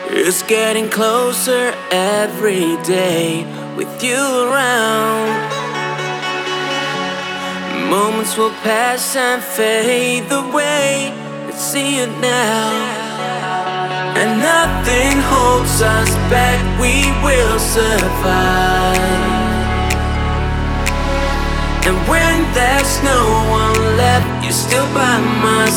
It's getting closer every day with you around. Moments will pass and fade away. Let's see it now. And nothing holds us back, we will survive. And when there's no one left, you're still by my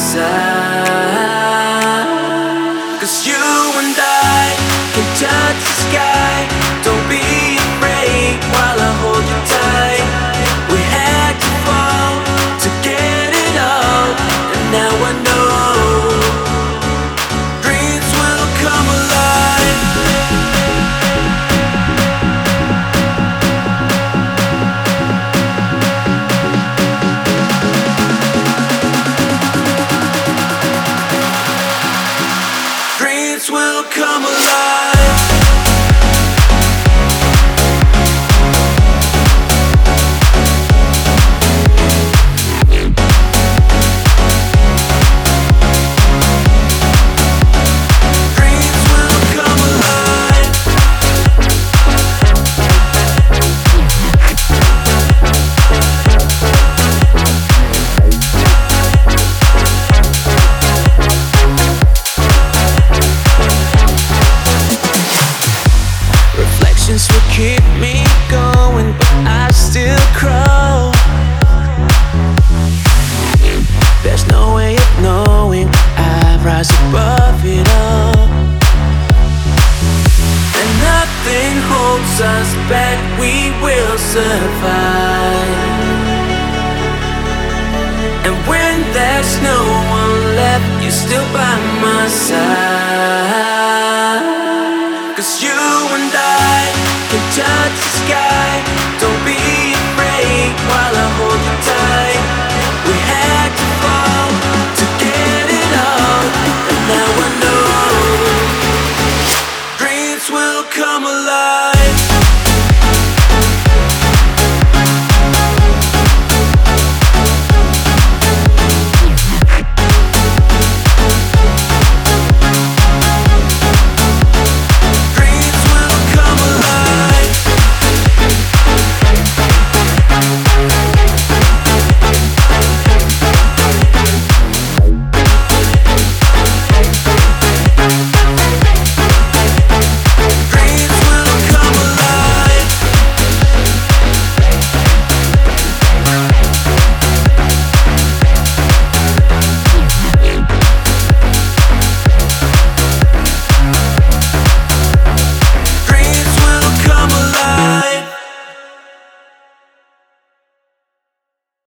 side. 'Cause you and I can touch the sky. Don't be afraid while I hold you tight. We had to fall to get it all, and now I know dreams will come alive. Dreams will come alive. Dreams will come alive. Reflections will keep me going, but I still crawl. There's no way of knowing I rise above it all. And nothing holds us back, we will survive. And when there's no one left, you're still by my side.